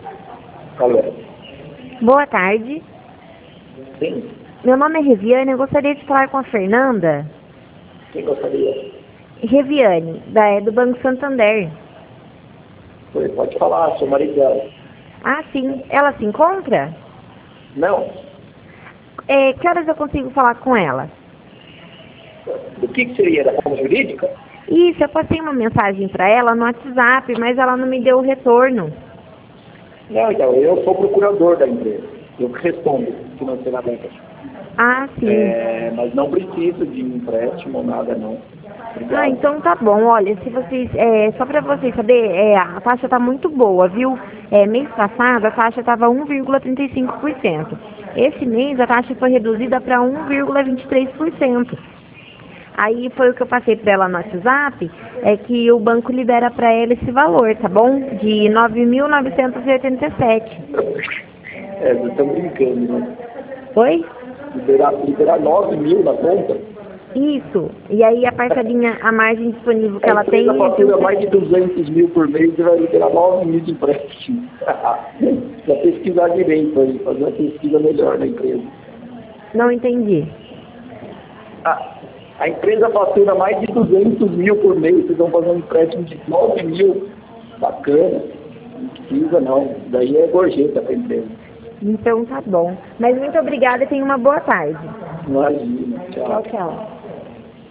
Alô? Boa tarde. Sim? Meu nome é Reviane, eu gostaria de falar com a Fernanda. Quem gostaria? Reviane, do Banco Santander. Oi, pode falar, sou marido dela. Ah, sim. Ela se encontra? Não? Que horas eu consigo falar com ela? Do que seria? Da forma jurídica? Isso, eu passei uma mensagem para ela no WhatsApp, mas ela não me deu o retorno. Não, então, eu sou procurador da empresa. Eu que respondo financeiramente. Ah, sim. Mas não preciso de empréstimo ou nada, não. Obrigado. Ah, então tá bom. Olha, se vocês, só para vocês saberem, a taxa tá muito boa, viu? Mês passado a taxa estava 1,35%. Esse mês a taxa foi reduzida para 1,23%. Aí foi o que eu passei para ela no WhatsApp, é que o banco libera para ela esse valor, tá bom? De 9.987. Vocês estão brincando, né? Oi? Liberar 9 mil na conta? Isso. E aí a parcelinha, a margem disponível que A ela tem empresa é de fatura mais de 200 mil por mês e vai liberar 9 mil de empréstimo. Precisa pesquisar direito aí, fazer uma pesquisa melhor na empresa. Não entendi. A empresa fatura mais de 200 mil por mês, vocês vão fazer um empréstimo de 9 mil. Bacana. Não precisa não. Daí é gorjeta para a empresa. Então tá bom. Mas muito obrigada e tenha uma boa tarde. Imagina. Tchau. Tchau, tchau.